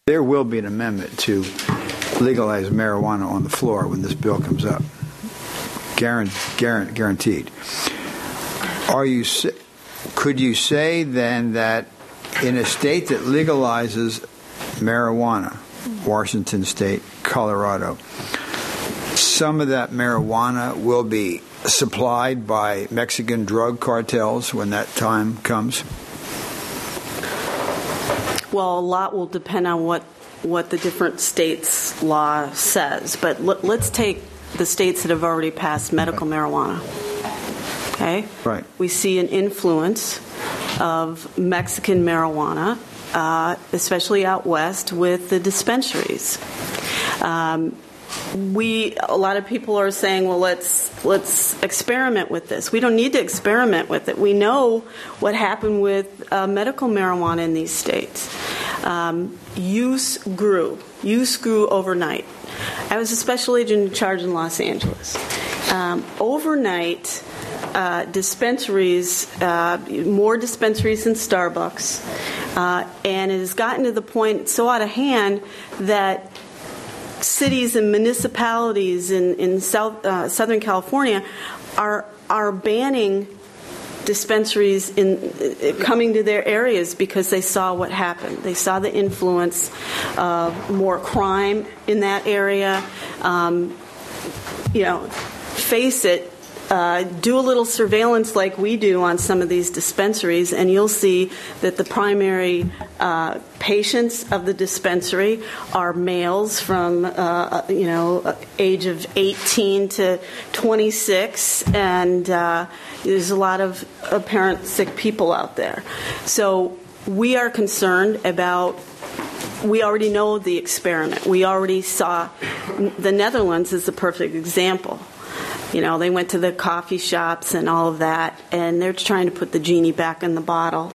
There will be an amendment to legalize marijuana on the floor when this bill comes up. Guaranteed. Could you say then that in a state that legalizes marijuana, Washington State, Colorado, some of that marijuana will be supplied by Mexican drug cartels when that time comes? Well, a lot will depend on what the different states' law says. But let's take the states that have already passed medical marijuana. Okay? Right. We see an influence of Mexican marijuana, especially out west with the dispensaries. A lot of people are saying, well, let's experiment with this. We don't need to experiment with it. We know what happened with medical marijuana in these states. Use grew overnight. I was a special agent in charge in Los Angeles. Overnight, dispensaries, more dispensaries than Starbucks, and it has gotten to the point so out of hand that cities and municipalities in Southern California are banning dispensaries coming to their areas because they saw what happened. They saw the influence of more crime in that area. Face it. Do a little surveillance like we do on some of these dispensaries, and you'll see that the primary patients of the dispensary are males from age of 18 to 26, and there's a lot of apparent sick people out there. So we are concerned about. We already know the experiment. We already saw the Netherlands is the perfect example. They went to the coffee shops and all of that, and they're trying to put the genie back in the bottle.